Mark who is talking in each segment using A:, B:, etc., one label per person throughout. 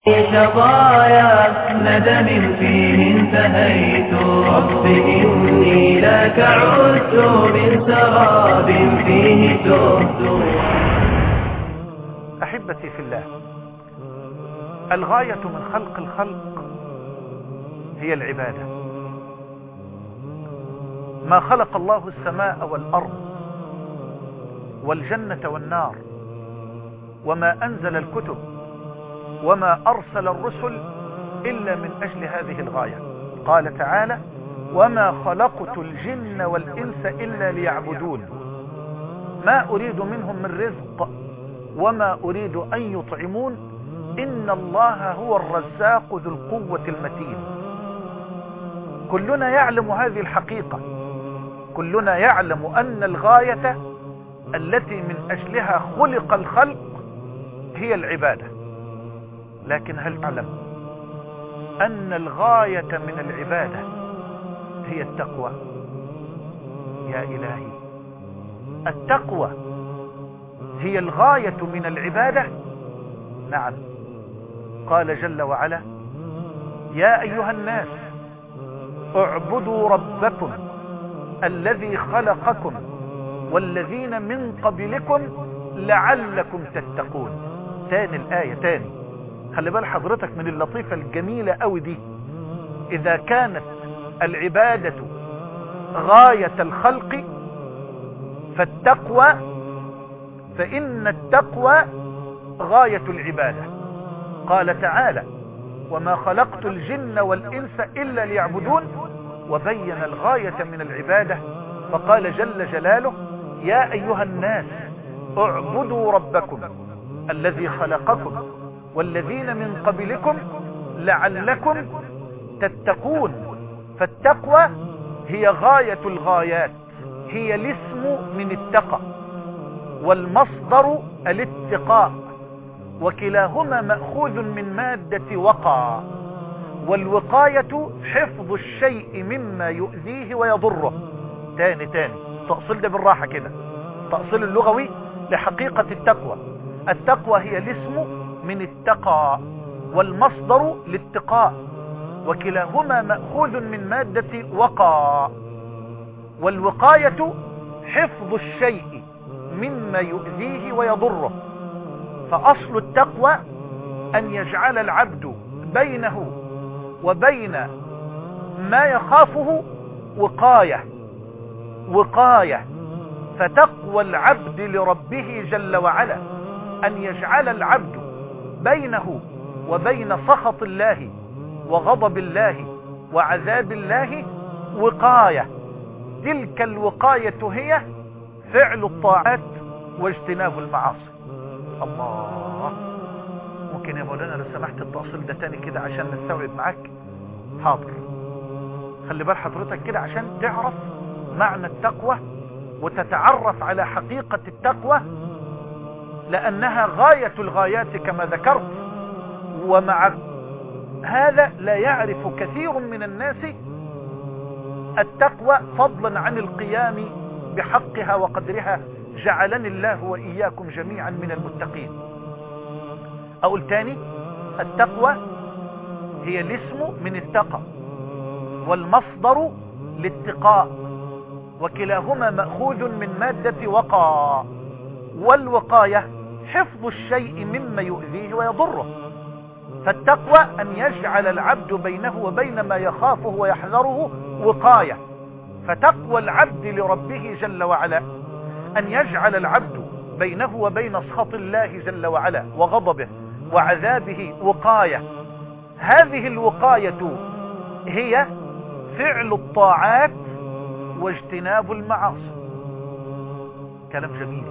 A: شظايا ندم فيه انتهيت رب إني لك عدت من سراب فيه تهت.
B: أحبتي في الله، الغاية من خلق الخلق هي العبادة. ما خلق الله السماء والأرض والجنة والنار وما أنزل الكتب وما أرسل الرسل إلا من أجل هذه الغاية. قال تعالى: وما خلقت الجن والإنس إلا ليعبدون ما أريد منهم من رزق وما أريد أن يطعمون إن الله هو الرزاق ذو القوة المتين. كلنا يعلم هذه الحقيقة، كلنا يعلم أن الغاية التي من أجلها خلق الخلق هي العبادة. لكن هل تعلم أن الغاية من العبادة هي التقوى؟ يا إلهي، التقوى هي الغاية من العبادة. نعم، قال جل وعلا: يا أيها الناس اعبدوا ربكم الذي خلقكم والذين من قبلكم لعلكم تتقون. تاني الآية تاني، خلي بال حضرتك من اللطيفة الجميلة قوي دي. إذا كانت العبادة غاية الخلق فالتقوى، فإن التقوى غاية العبادة. قال تعالى: وما خلقت الجن والإنس إلا ليعبدون، وبين الغاية من العبادة فقال جل جلاله: يا أيها الناس اعبدوا ربكم الذي خلقكم والذين من قبلكم لعلكم تتقون. فالتقوى هي غاية الغايات، هي الاسم من التقى، والمصدر الاتقاء، وكلاهما مأخوذ من مادة وقى. والوقاية حفظ الشيء مما يؤذيه ويضره. تاني تأصيل ده بالراحة كده، تأصيل اللغوي لحقيقة التقوى. التقوى هي الاسم من التقى والمصدر الاتقاء، وكلاهما مأخوذ من مادة وقى. والوقاية حفظ الشيء مما يؤذيه ويضره. فأصل التقوى أن يجعل العبد بينه وبين ما يخافه وقاية. فتقوى العبد لربه جل وعلا أن يجعل العبد بينه وبين سخط الله وغضب الله وعذاب الله وقاية. تلك الوقاية هي فعل الطاعات واجتناب المعاصي. الله، ممكن يا مولانا لو سمحت التأصيل ده تاني كده عشان نستوعب معاك؟ حاضر. خلي بال حضرتك كده عشان تعرف معنى التقوى وتتعرف على حقيقة التقوى، لأنها غاية الغايات كما ذكرت. ومع هذا لا يعرف كثير من الناس التقوى فضلا عن القيام بحقها وقدرها. جعلني الله وإياكم جميعا من المتقين. أقول تاني، التقوى هي الاسم من التقى والمصدر الاتقاء، وكلاهما مأخوذ من مادة وقى. والوقاية حفظ الشيء مما يؤذيه ويضره. فالتقوى أن يجعل العبد بينه وبين ما يخافه ويحذره وقاية. فتقوى العبد لربه جل وعلا أن يجعل العبد بينه وبين سخط الله جل وعلا وغضبه وعذابه وقاية. هذه الوقاية هي فعل الطاعات واجتناب المعاصي. كلام جميل.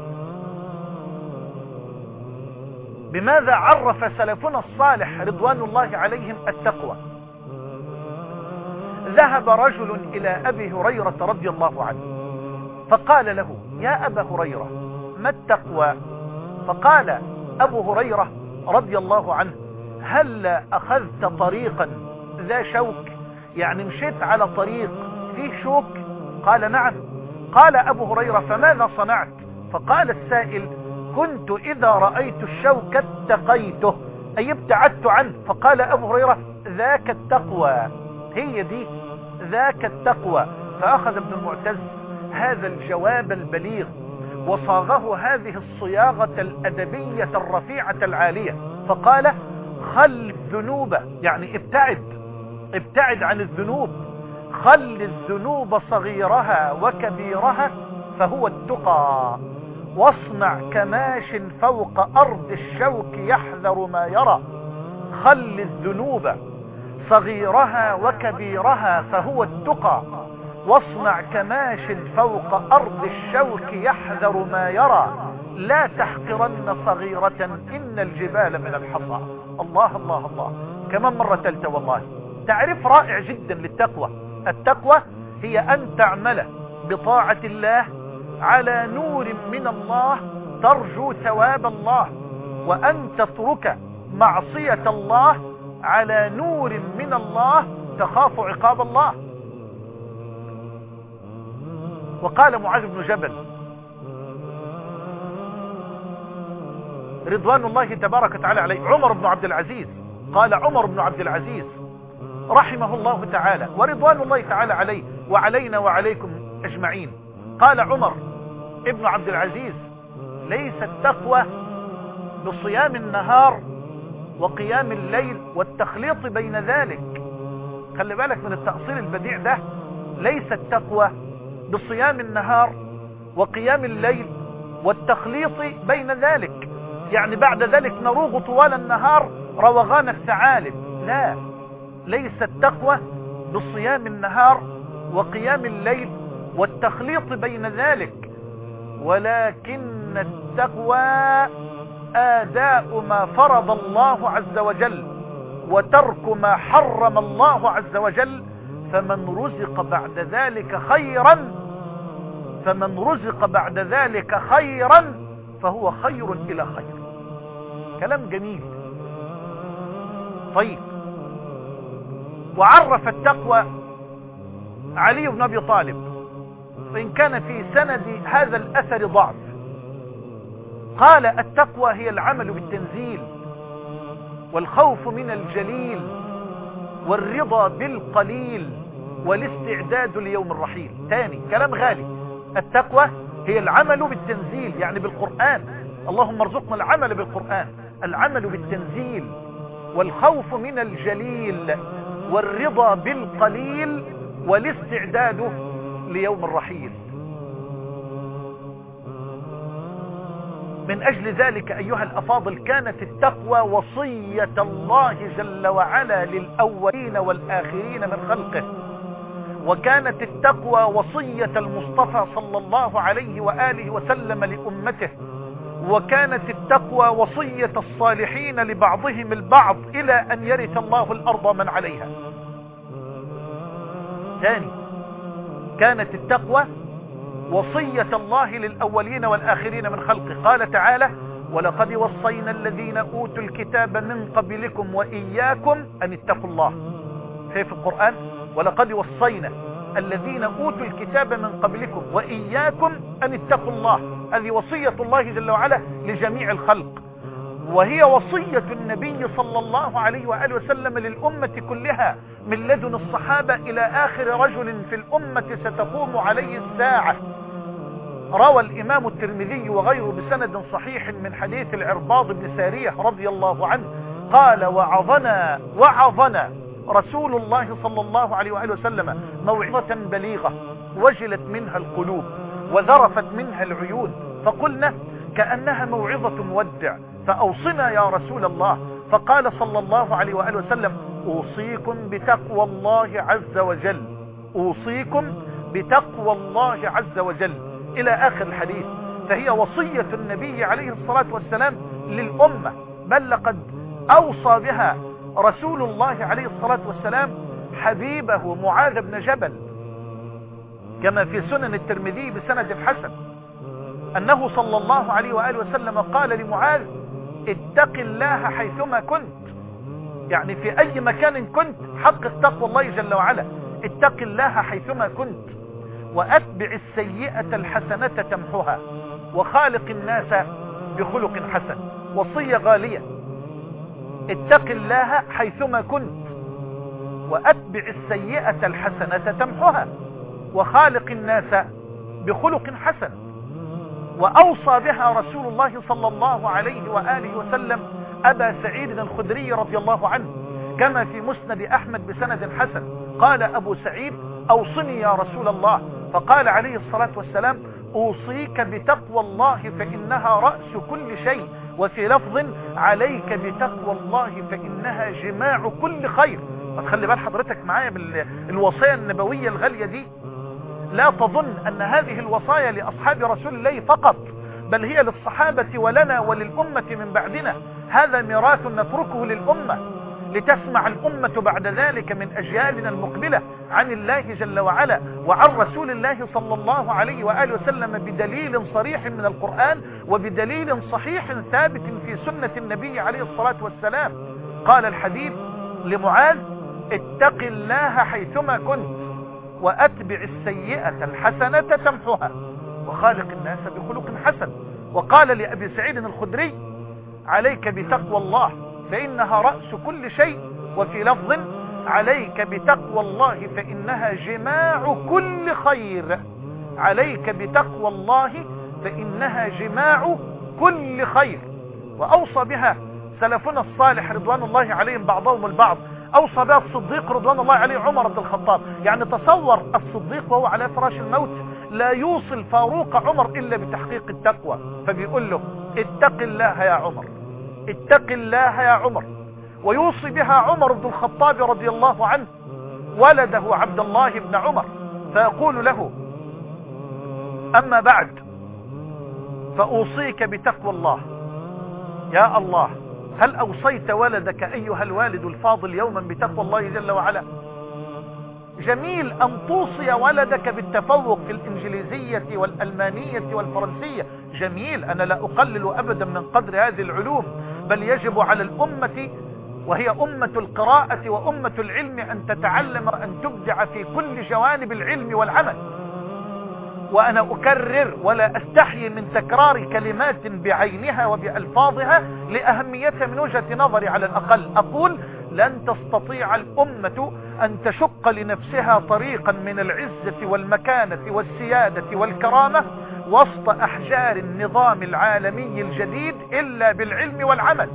B: بماذا عرف سلفنا الصالح رضوان الله عليهم التقوى؟ ذهب رجل إلى أبي هريرة رضي الله عنه فقال له: يا أبا هريرة، ما التقوى؟ فقال أبو هريرة رضي الله عنه: هل أخذت طريقا ذا شوك؟ يعني مشيت على طريق فيه شوك؟ قال: نعم. قال أبو هريرة: فماذا صنعت؟ فقال السائل: كنت إذا رأيت الشوك اتقيته، أي ابتعدت عنه. فقال أبو هريرة ذاك التقوى، هي دي ذاك التقوى. فأخذ ابن المعتز هذا الجواب البليغ وصاغه هذه الصياغة الأدبية الرفيعة العالية، فقال خل الذنوب، يعني ابتعد عن الذنوب، خل الذنوب صغيرها وكبيرها فهو التقى، واصنع كماش فوق أرض الشوك يحذر ما يرى. خل الذنوب صغيرها وكبيرها فهو التقى، واصنع كماش فوق أرض الشوك يحذر ما يرى. لا تحقرن صغيرة إن الجبال من الحصى. الله الله الله، كمان مرة ثالثة والله. تعريف رائع جدا للتقوى. التقوى هي أن تعمل بطاعة الله على نور من الله ترجو ثواب الله، وأن تترك معصية الله على نور من الله تخاف عقاب الله. وقال معاذ بن جبل رضوان الله تبارك وتعالى عليه، عمر بن عبد العزيز، قال عمر بن عبد العزيز رحمه الله تعالى ورضوان الله تعالى عليه وعلينا وعليكم أجمعين، قال عمر ابن عبد العزيز ليس التقوى بصيام النهار وقيام الليل والتخليط بين ذلك. خلي بالك من التأصيل البديع ده. ليس التقوى بصيام النهار وقيام الليل والتخليط بين ذلك، يعني بعد ذلك نروغ طوال النهار روغان الثعالب. لا، ليس التقوى بصيام النهار وقيام الليل والتخليط بين ذلك، ولكن التقوى آداء ما فرض الله عز وجل وترك ما حرم الله عز وجل. فمن رزق بعد ذلك خيرا فهو خير إلى خير. كلام جميل. طيب، وعرف التقوى علي بن أبي طالب، وإن كان في سند هذا الأثر ضعف، قال التقوى هي العمل بالتنزيل والخوف من الجليل والرضا بالقليل والاستعداد ليوم الرحيل. تاني كلام غالي. التقوى هي العمل بالتنزيل، يعني بالقرآن. اللهم ارزقنا العمل بالقرآن. العمل بالتنزيل والخوف من الجليل والرضا بالقليل والاستعداد ليوم الرحيل. من أجل ذلك أيها الأفاضل كانت التقوى وصية الله جل وعلا للأولين والآخرين من خلقه، وكانت التقوى وصية المصطفى صلى الله عليه وآله وسلم لأمته، وكانت التقوى وصية الصالحين لبعضهم البعض إلى أن يرث الله الأرض من عليها. ثاني، كانت التقوى وصية الله للأولين والآخرين من خلقه. قال تعالى ولقد وصينا الذين أوتوا الكتاب من قبلكم وإياكم أن اتقوا الله. في القرآن ولقد وصينا الذين أوتوا الكتاب من قبلكم وإياكم أن اتقوا الله. هذه وصية الله جل وعلا لجميع الخلق، وهي وصية النبي صلى الله عليه وآله وسلم للأمة كلها من لدن الصحابة إلى آخر رجل في الأمة ستقوم عليه الساعة. روى الإمام الترمذي وغيره بسند صحيح من حديث العرباض بن سارية رضي الله عنه قال وعظنا رسول الله صلى الله عليه وآله وسلم موعظة بليغة وجلت منها القلوب وذرفت منها العيون، فقلنا كأنها موعظة مودع، فأوصنا يا رسول الله. فقال صلى الله عليه وآله وسلم أوصيكم بتقوى الله عز وجل، أوصيكم بتقوى الله عز وجل إلى آخر الحديث. فهي وصية النبي عليه الصلاة والسلام للأمة، بل لقد أوصى بها رسول الله عليه الصلاة والسلام حبيبه معاذ بن جبل كما في سنن الترمذي بسند حسن أنه صلى الله عليه وآله وسلم قال لمعاذ اتق الله حيثما كنت، يعني في أي مكان كنت حقق تقوى الله جل وعلا. اتق الله حيثما كنت وأتبع السيئة الحسنة تمحها وخالق الناس بخلق حسن. وصية غالية. اتق الله حيثما كنت وأتبع السيئة الحسنة تمحها وخالق الناس بخلق حسن. وأوصى بها رسول الله صلى الله عليه وآله وسلم أبا سعيد الخدري رضي الله عنه كما في مسند أحمد بسند حسن. قال أبو سعيد: أوصني يا رسول الله. فقال عليه الصلاة والسلام: أوصيك بتقوى الله فإنها رأس كل شيء. وفي لفظ: عليك بتقوى الله فإنها جماع كل خير. فتخلي بال حضرتك معايا بالوصايا النبوية الغالية دي. لا تظن أن هذه الوصايا لأصحاب رسول الله فقط، بل هي للصحابة ولنا وللأمة من بعدنا. هذا ميراث نتركه للأمة لتسمع الأمة بعد ذلك من أجيالنا المقبلة عن الله جل وعلا وعن رسول الله صلى الله عليه وآله وسلم بدليل صريح من القرآن وبدليل صحيح ثابت في سنة النبي عليه الصلاة والسلام. قال الحبيب لمعاذ: اتق الله حيثما كنت وأتبع السيئة الحسنة تمحها وخالق الناس بخلق حسن. وقال لأبي سعيد الخدري: عليك بتقوى الله فإنها رأس كل شيء. وفي لفظ: عليك بتقوى الله فإنها جماع كل خير. عليك بتقوى الله فإنها جماع كل خير. وأوصى بها سلفنا الصالح رضوان الله عليهم بعضهم البعض. أوصى بها الصديق رضوان الله عليه عمر بن الخطاب. يعني تصور الصديق وهو على فراش الموت لا يوصي الفاروق عمر إلا بتحقيق التقوى، فبيقول له: اتق الله يا عمر، اتق الله يا عمر. ويوصي بها عمر بن الخطاب رضي الله عنه ولده عبد الله بن عمر، فيقول له: أما بعد فأوصيك بتقوى الله. يا الله، هل أوصيت ولدك أيها الوالد الفاضل يوما بتقوى الله جل وعلا؟ جميل أن توصي ولدك بالتفوق في الإنجليزية والألمانية والفرنسية، جميل، أنا لا أقلل أبدا من قدر هذه العلوم، بل يجب على الأمة وهي أمة القراءة وأمة العلم أن تتعلم وأن تبدع في كل جوانب العلم والعمل. وأنا أكرر ولا أستحي من تكرار كلمات بعينها وبألفاظها لأهميتها من وجهة نظري على الأقل. أقول: لن تستطيع الأمة أن تشق لنفسها طريقا من العزة والمكانة والسيادة والكرامة وسط أحجار النظام العالمي الجديد إلا بالعلم والعمل،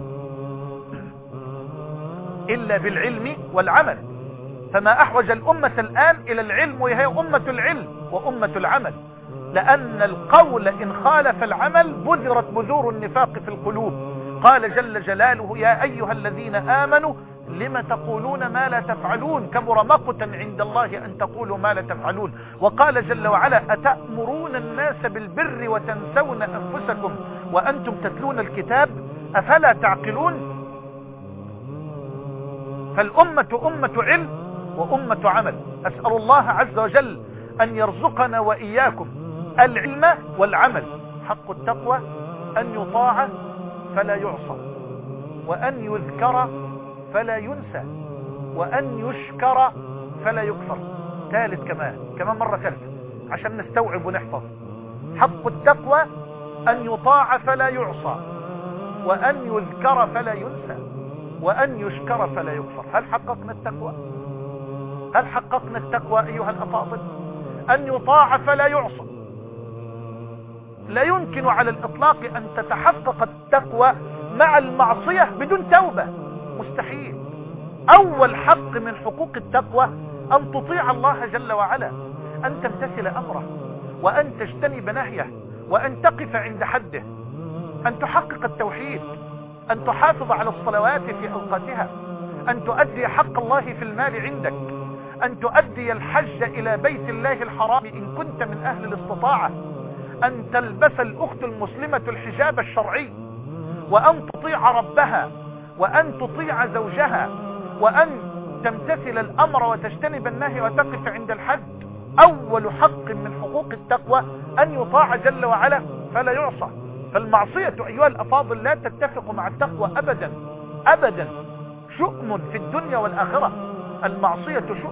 B: إلا بالعلم والعمل. فما أحوج الأمة الآن إلى العلم وهي أمة العلم وأمة العمل، لأن القول إن خالف العمل بذرت بذور النفاق في القلوب. قال جل جلاله: يا أيها الذين آمنوا لم تقولون ما لا تفعلون كبر مقتا عند الله أن تقولوا ما لا تفعلون. وقال جل وعلا: أتأمرون الناس بالبر وتنسون أنفسكم وأنتم تتلون الكتاب أفلا تعقلون. فالأمة أمة علم وأمة عمل. أسأل الله عز وجل أن يرزقنا وإياكم العلم والعمل. حق التقوى أن يطاع فلا يعصى، وأن يذكر فلا ينسى، وأن يشكر فلا يكفر. ثالث كمان مرة ثالثة عشان نستوعب ونحفظ. حق التقوى أن يطاع فلا يعصى، وأن يذكر فلا ينسى، وأن يشكر فلا يكفر. هل حققنا التقوى؟ هل حققنا التقوى أيها الأفاضل؟ أن يطاع فلا يعصى. لا يمكن على الإطلاق أن تتحقق التقوى مع المعصية بدون توبة، مستحيل. أول حق من حقوق التقوى أن تطيع الله جل وعلا، أن تمتثل أمره، وأن تجتنب نهيه، وأن تقف عند حده، أن تحقق التوحيد، أن تحافظ على الصلوات في أوقاتها، أن تؤدي حق الله في المال عندك، أن تؤدي الحج إلى بيت الله الحرام إن كنت من أهل الاستطاعة، أن تلبس الأخت المسلمة الحجاب الشرعي، وأن تطيع ربها، وأن تطيع زوجها، وأن تمتثل الأمر وتجتنب النهي وتقف عند الحد. أول حق من حقوق التقوى أن يطاع جل وعلا فلا يعصى. فالمعصية أيها الأفاضل لا تتفق مع التقوى أبدا أبدا. شؤم في الدنيا والآخرة. المعصية شؤم في الدنيا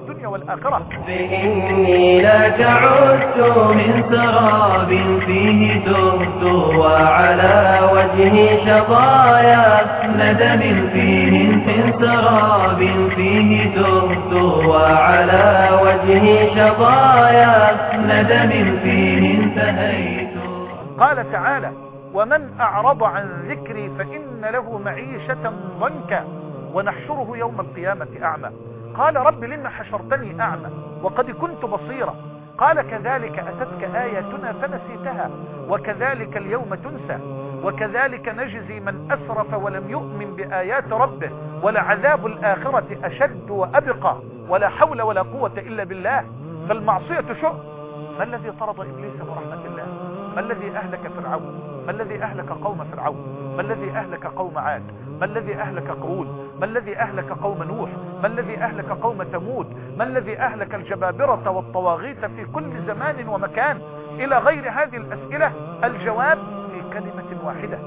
B: الدنيا والآخرة.
A: إني لك عدت من سراب فيه تهت وعلى وجهي شظايا ندم فيه من سراب فيه تهت وعلى وجهي شظايا ندم فيه انتهيت.
B: قال تعالى: ومن أعرض عن ذكري فإن له معيشة ضنكا ونحشره يوم القيامة أعمى. قال: رب لما حشرتني أعمى وقد كنت بصيرا. قال: كذلك أتتك آياتنا فنسيتها وكذلك اليوم تنسى وكذلك نجزي من أسرف ولم يؤمن بآيات ربه ولعذاب الآخرة أشد وأبقى ولا حول ولا قوة إلا بالله. فالمعصية شؤم. ما الذي طرد إبليس برحمة الله؟ ما الذي أهلك فرعون؟ ما الذي أهلك قوم فرعون؟ ما الذي أهلك قوم عاد؟ ما الذي أهلك قرون؟ ما الذي أهلك قوم نوح؟ ما الذي أهلك قوم ثمود؟ ما الذي أهلك الجبابرة والطواغيت في كل زمان ومكان؟ إلى غير هذه الأسئلة الجواب في كلمة واحدة.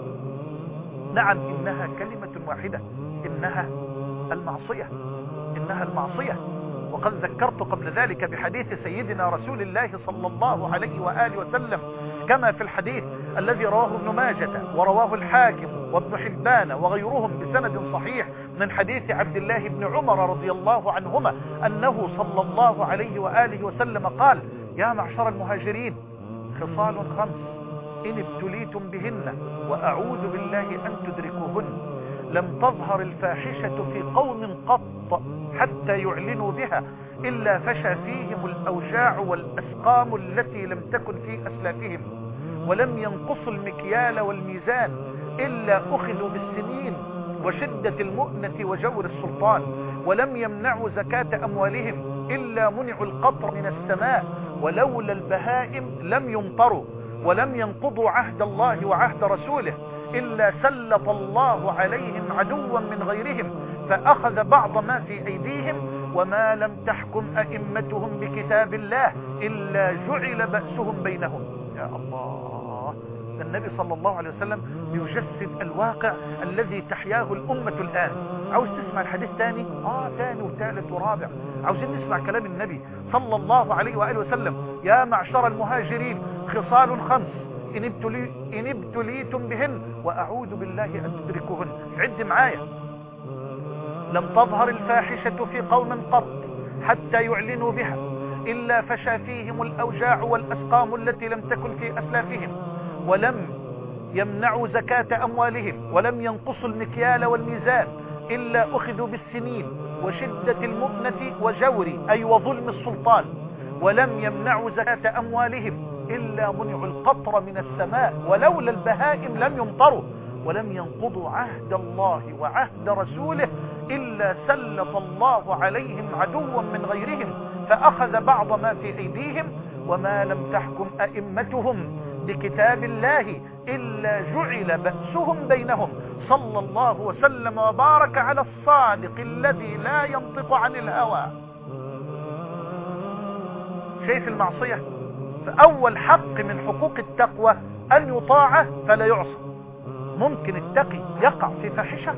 B: نعم، إنها كلمة واحدة، إنها المعصية. إنها المعصية. وقد ذكرت قبل ذلك بحديث سيدنا رسول الله صلى الله عليه وآله وسلم كما في الحديث الذي رواه ابن ماجة ورواه الحاكم وابن حبان وغيرهم بسند صحيح من حديث عبد الله بن عمر رضي الله عنهما أنه صلى الله عليه وآله وسلم قال: يا معشر المهاجرين، خصال 5 إن ابتليتم بهن وأعوذ بالله أن تدركوهن. لم تظهر الفاحشة في قوم قط حتى يعلنوا بها إلا فشى فيهم الأوجاع والأسقام التي لم تكن في أسلافهم، ولم ينقصوا المكيال والميزان إلا أخذوا بالسنين وشدة المؤنة وجور السلطان، ولم يمنعوا زكاة أموالهم إلا منعوا القطر من السماء، ولولا البهائم لم يمطروا، ولم ينقضوا عهد الله وعهد رسوله إلا سلط الله عليهم عدوا من غيرهم فأخذ بعض ما في أيديهم، وما لم تحكم أئمتهم بكتاب الله إلا جعل بأسهم بينهم. يا الله، النبي صلى الله عليه وسلم يجسد الواقع الذي تحياه الأمة الآن. عاوز تسمع الحديث تاني؟ تاني وثالث ورابع. عاوزين نسمع كلام النبي صلى الله عليه وآله وسلم: يا معشر المهاجرين، خصال 5 إن ابتليتم بهن وأعوذ بالله أن تدركوهن. عد معايا: لم تظهر الفاحشة في قوم قط حتى يعلنوا بها إلا فشى فيهم الأوجاع والأسقام التي لم تكن في أسلافهم، ولم يمنعوا زكاة أموالهم، ولم ينقصوا المكيال والميزان إلا أخذوا بالسنين وشدة المؤنة وجور أي وظلم السلطان، ولم يمنعوا زكاة أموالهم إلا منعوا القطر من السماء، ولولا البهائم لم يمطروا، ولم ينقضوا عهد الله وعهد رسوله إلا سلط الله عليهم عدوا من غيرهم فأخذ بعض ما في أيديهم، وما لم تحكم أئمتهم بكتاب الله إلا جعل بأسهم بينهم. صلى الله وسلم وبارك على الصادق الذي لا ينطق عن الهوى. شايف المعصية؟ فأول حق من حقوق التقوى أن يطاع فلا يعصى. ممكن التقي يقع في فاحشة؟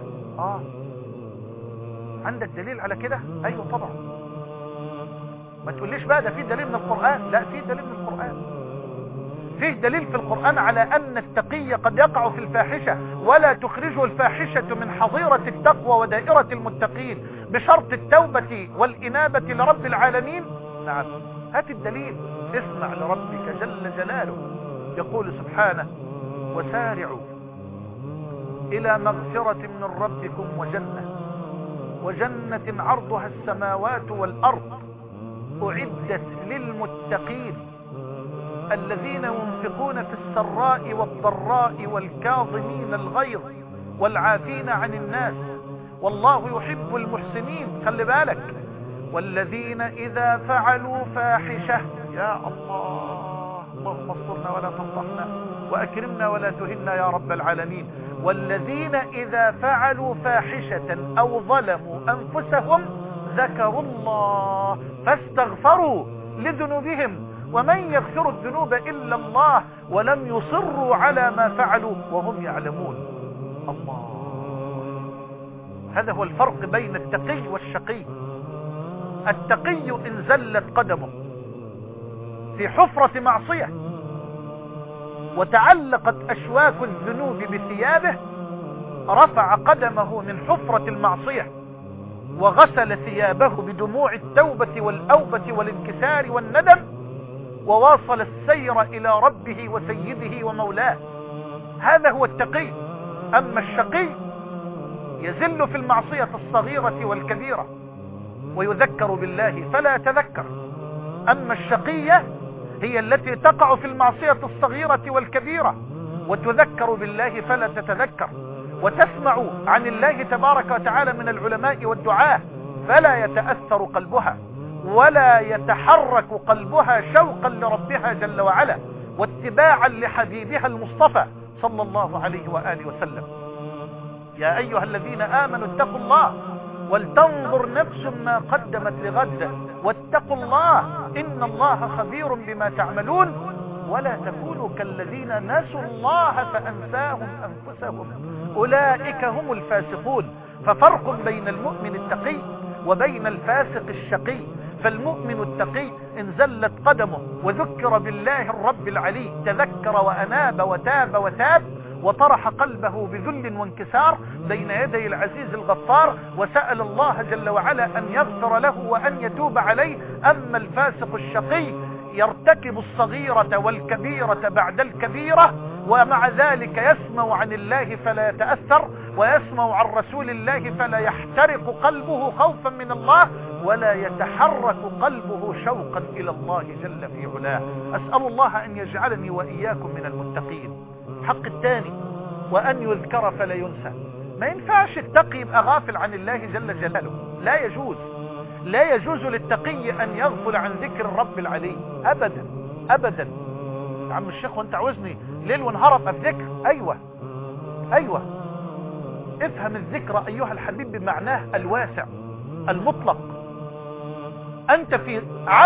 B: عندك دليل على كده؟ أيوة طبعا. ما تقوليش بقى ده فيه دليل من القرآن. لا، فيه دليل من القرآن. فيه دليل في القرآن على أن التقي قد يقع في الفاحشة ولا تخرجه الفاحشة من حظيرة التقوى ودائرة المتقين بشرط التوبة والإنابة لرب العالمين. نعم، هات الدليل. اسمع لربك جل جلاله يقول سبحانه: وسارعوا إلى مغفرة من ربكم وجنة عرضها السماوات والأرض أعدت للمتقين الذين ينفقون في السراء والضراء والكاظمين الغيظ والعافين عن الناس والله يحب المحسنين. خلي بالك: والذين إذا فعلوا فاحشة. يا الله، اللهم استرنا ولا تفضحنا وأكرمنا ولا تهنا يا رب العالمين. والذين إذا فعلوا فاحشة أو ظلموا أنفسهم ذكروا الله فاستغفروا لذنوبهم ومن يغفر الذنوب إلا الله ولم يصروا على ما فعلوا وهم يعلمون. الله، هذا هو الفرق بين التقي والشقي. التقي إن زلت قدمه في حفرة معصية وتعلقت أشواك الذنوب بثيابه، رفع قدمه من حفرة المعصية وغسل ثيابه بدموع التوبة والأوبة والانكسار والندم، وواصل السير إلى ربه وسيده ومولاه. هذا هو التقي. أما الشقي يزل في المعصية الصغيرة والكبيرة ويذكر بالله فلا يتذكر. أما الشقية هي التي تقع في المعصية الصغيرة والكبيرة وتذكر بالله فلا تتذكر، وتسمع عن الله تبارك وتعالى من العلماء والدعاة فلا يتأثر قلبها ولا يتحرك قلبها شوقا لربها جل وعلا واتباعا لحبيبها المصطفى صلى الله عليه وآله وسلم. يا أيها الذين آمنوا اتقوا الله ولتنظر نفس ما قدمت لغد واتقوا الله إن الله خبير بما تعملون ولا تكونوا كالذين نسوا الله فأنساهم أنفسهم أولئك هم الفاسقون. ففرق بين المؤمن التقي وبين الفاسق الشقي. فالمؤمن التقي إن زلت قدمه وذكر بالله الرب العلي تذكر وأناب وتاب وطرح قلبه بذل وانكسار بين يدي العزيز الغفار وسأل الله جل وعلا أن يغفر له وأن يتوب عليه. أما الفاسق الشقي يرتكب الصغيرة والكبيرة بعد الكبيرة ومع ذلك يسمع عن الله فلا يتأثر ويسمع عن رسول الله فلا يحترق قلبه خوفا من الله ولا يتحرك قلبه شوقا إلى الله جل في علاه. أسأل الله أن يجعلني وإياكم من المتقين. الحق الثاني وأن يذكر فلا ينسى. ما ينفعش التقي يبقى غافل عن الله جل جلاله، لا يجوز للتقي أن يغفل عن ذكر الرب العلي أبدا أبدا. يا عم الشيخ وانت عاوزني ليل ونهار ابقى في ذكر؟ أيوة افهم الذكر أيها الحبيب بمعناه الواسع المطلق. أنت في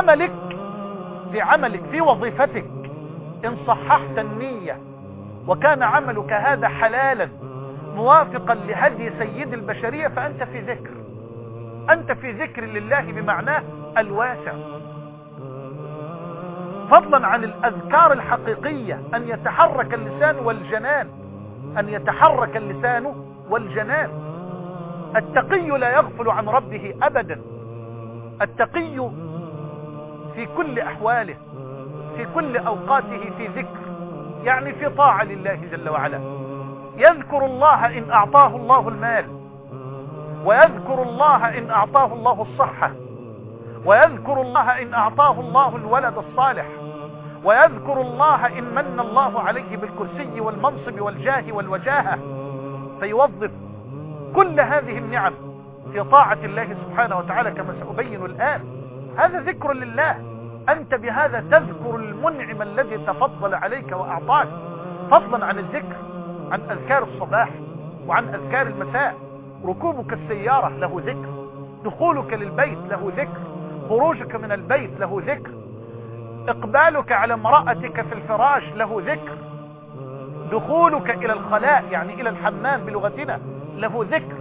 B: عملك في وظيفتك إن صححت النية وكان عملك هذا حلالا موافقا لهدي سيد البشرية فأنت في ذكر لله بمعناه الواسع، فضلا عن الأذكار الحقيقية أن يتحرك اللسان والجنان. التقي لا يغفل عن ربه أبدا. التقي في كل أحواله في كل أوقاته في ذكر، يعني في طاعة لله جل وعلا. يذكر الله إن أعطاه الله المال، ويذكر الله إن أعطاه الله الصحة، ويذكر الله إن أعطاه الله الولد الصالح، ويذكر الله إن من الله عليه بالكرسي والمنصب والجاه والوجاهة، فيوظف كل هذه النعم في طاعة الله سبحانه وتعالى كما سأبين الآن. هذا ذكر لله. أنت بهذا تذكر المنعم الذي تفضل عليك وأعطاك، فضلا عن الذكر عن أذكار الصباح وعن أذكار المساء. ركوبك السيارة له ذكر، دخولك للبيت له ذكر، خروجك من البيت له ذكر، إقبالك على امرأتك في الفراش له ذكر، دخولك إلى الخلاء يعني إلى الحمام بلغتنا له ذكر،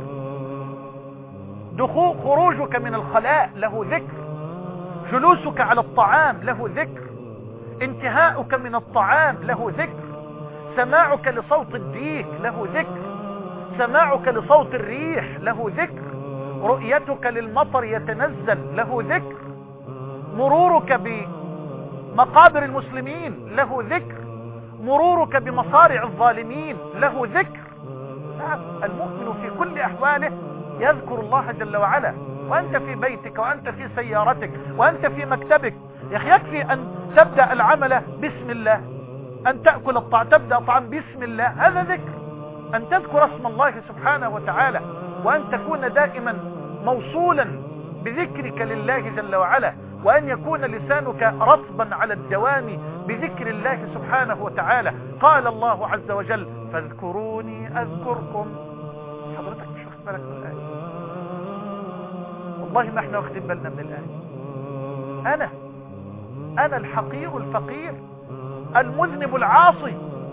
B: خروجك من الخلاء له ذكر، جلوسك على الطعام له ذكر، انتهاؤك من الطعام له ذكر، سماعك لصوت الديك له ذكر، سماعك لصوت الريح له ذكر، رؤيتك للمطر يتنزل له ذكر، مرورك بمقابر المسلمين له ذكر، مرورك بمصارع الظالمين له ذكر. نعم، المؤمن في كل أحواله يذكر الله جل وعلا، وأنت في بيتك وأنت في سيارتك وأنت في مكتبك. يكفي أن تبدأ العمل بسم الله، أن تأكل الطعام تبدأ طعام بسم الله، هذا ذكر. أن تذكر اسم الله سبحانه وتعالى، وأن تكون دائما موصولا بذكرك لله جل وعلا، وأن يكون لسانك رطبا على الدوام بذكر الله سبحانه وتعالى. قال الله عز وجل: فاذكروني أذكركم. حضرتك مش واخد بالك من الآية؟ والله ما احنا واخدين بالنا من الآية. أنا الحقير الفقير المذنب العاصي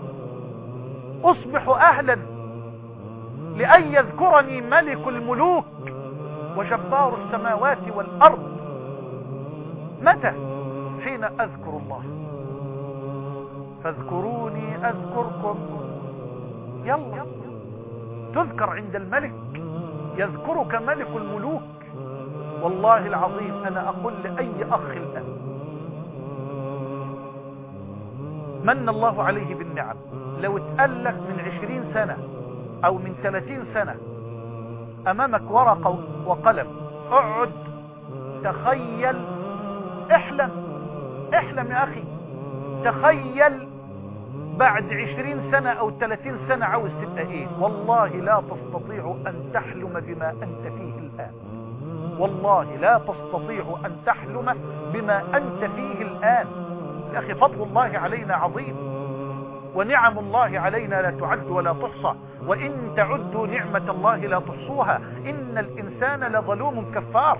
B: أصبح أهلا لأن يذكرني ملك الملوك وجبار السماوات والأرض متى؟ حين أذكر الله. فاذكروني أذكركم. يلا تذكر عند الملك، يذكرك ملك الملوك. والله العظيم أنا أقول لأي أخ الآن من الله عليه بالنعم، لو اتقلك من 20 سنة أو من 30 سنة أمامك ورقة وقلم، اقعد تخيل، احلم يا أخي، تخيل بعد 20 سنة أو 30 سنة عاوز تبقى إيه. والله لا تستطيع أن تحلم بما أنت فيه الآن. والله لا تستطيع أن تحلم بما أنت فيه الآن. يا أخي فضل الله علينا عظيم، ونعم الله علينا لا تعد ولا تحصى، وإن تعدوا نعمة الله لا تحصوها، إن الإنسان لظلوم كفار.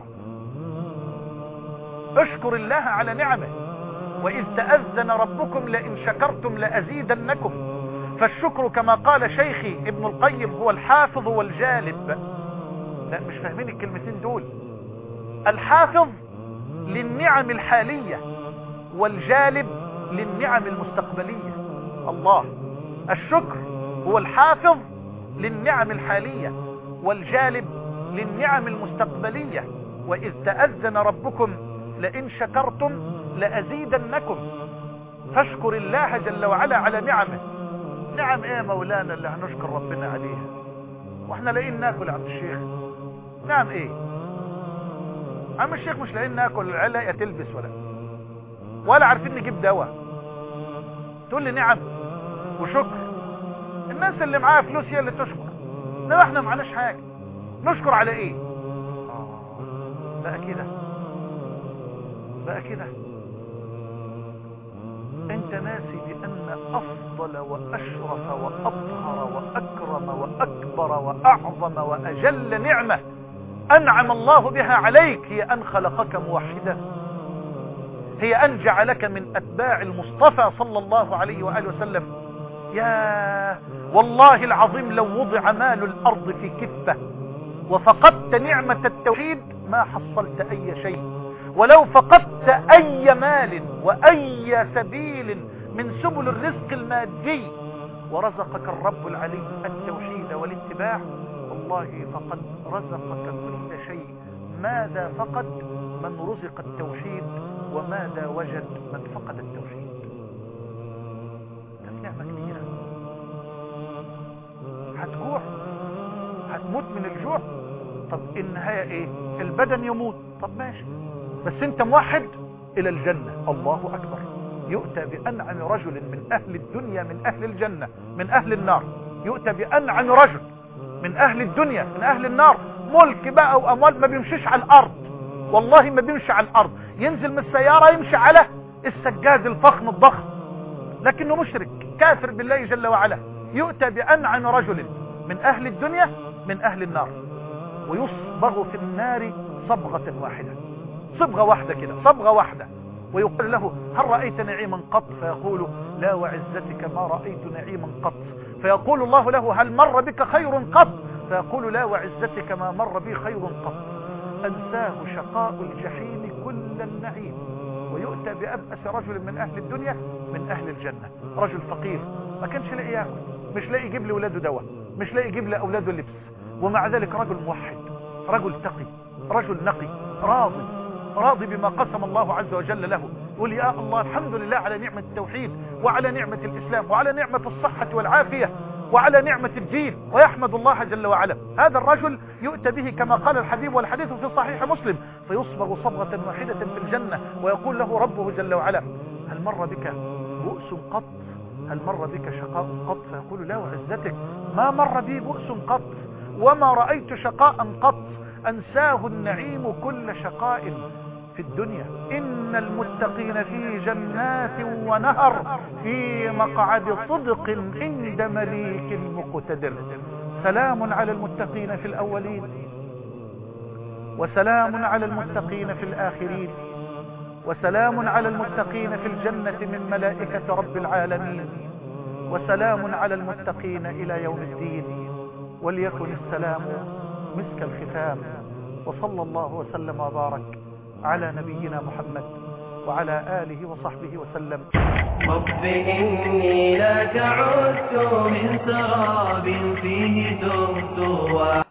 B: اشكر الله على نعمه. وإذ تأذن ربكم لئن شكرتم لأزيدنكم. فالشكر كما قال شيخي ابن القيم هو الحافظ والجالب. لا مش فاهمين الكلمتين دول. الحافظ للنعم الحالية والجالب للنعم المستقبلية. الله. الشكر هو الحافظ للنعم الحالية والجالب للنعم المستقبلية. وإذ تأذن ربكم لئن شكرتم لأزيدنكم. فاشكر الله جل وعلا على نعمه. نعم ايه مولانا اللي هنشكر ربنا عليها واحنا لاقيين ناكل؟ عم الشيخ نعم ايه؟ عم الشيخ مش لاقيين ناكل، العلاقة تلبس ولا عارفين نجيب دواء. تقول لي نعم وشكر. الناس اللي معاها فلوس هي اللي تشكر، انما احنا معناش حاجة. نشكر على ايه؟ بقى كده انت ناسي بان افضل واشرف واطهر واكرم واكبر واعظم واجل نعمة انعم الله بها عليك هي ان خلقك موحدا، هي ان جعلك من اتباع المصطفى صلى الله عليه وآله وسلم. يا والله العظيم لو وضع مال الارض في كفة وفقدت نعمة التوحيد ما حصلت اي شيء. ولو فقدت اي مال واي سبيل من سبل الرزق المادي ورزقك الرب العلي التوحيد والاتباع، والله فقد رزقك كل شيء. ماذا فقد من رزق التوحيد وماذا وجد من فقد التوحيد؟ كانت نعمة كثيرة. هتجوع، هتموت من الجوع. طب النهاية ايه؟ البدن يموت. طب ماشي، بس انت موحد الى الجنة. الله اكبر. يؤتى بانعم رجل من اهل الدنيا من اهل الجنة من اهل النار. يؤتى بانعم رجل من اهل الدنيا من اهل النار. ملك بقى واموال، ما بيمشيش على الارض. والله ما بيمشي على الارض، ينزل من السيارة يمشي على السجاد الفخم الضخم، لكنه مشرك كافر بالله جل وعلا. يؤتى بانعم رجل من اهل الدنيا من اهل النار، ويصبغ في النار صبغة واحدة، صبغة واحدة كده، صبغة واحدة. ويقول له هل رأيت نعيما قط؟ فيقول لا وعزتك ما رأيت نعيما قط. فيقول الله له هل مر بك خير قط؟ فيقول لا وعزتك ما مر بي خير قط. أنساه شقاء الجحيم كل النعيم. ويؤتى بأبأس رجل من أهل الدنيا من أهل الجنة، رجل فقير ما كانش لاقي ياكل، مش لاقي يجيب لأولاده دواء، مش لاقي يجيب لأولاده لبس، ومع ذلك رجل موحد، رجل تقي، رجل نقي، راضي بما قسم الله عز وجل له. يقول يا الله الحمد لله على نعمة التوحيد وعلى نعمة الإسلام وعلى نعمة الصحة والعافية وعلى نعمة الدين، ويحمد الله جل وعلا. هذا الرجل يؤتى به كما قال الحبيب، والحديث في صحيح مسلم، فيصبغ صبغة واحدة في الجنة، ويقول له ربه جل وعلا هل مر بك بؤس قط؟ هل مر بك شقاء قط؟ فيقول لا وعزتك ما مر بي بؤس قط وما رأيت شقاء قط. أنساه النعيم كل شقاء في الدنيا. إن المتقين في جنات ونهر في مقعد صدق عند مليك مقتدر. سلام على المتقين في الأولين وسلام على المتقين في الآخرين وسلام على المتقين في الجنة من ملائكة رب العالمين وسلام على المتقين إلى يوم الدين. وليكن السلام مسك الختام. وصلى الله وسلم وبارك على نبينا محمد وعلى آله وصحبه وسلم.
A: رب إني لك عدت من سراب فيه تهت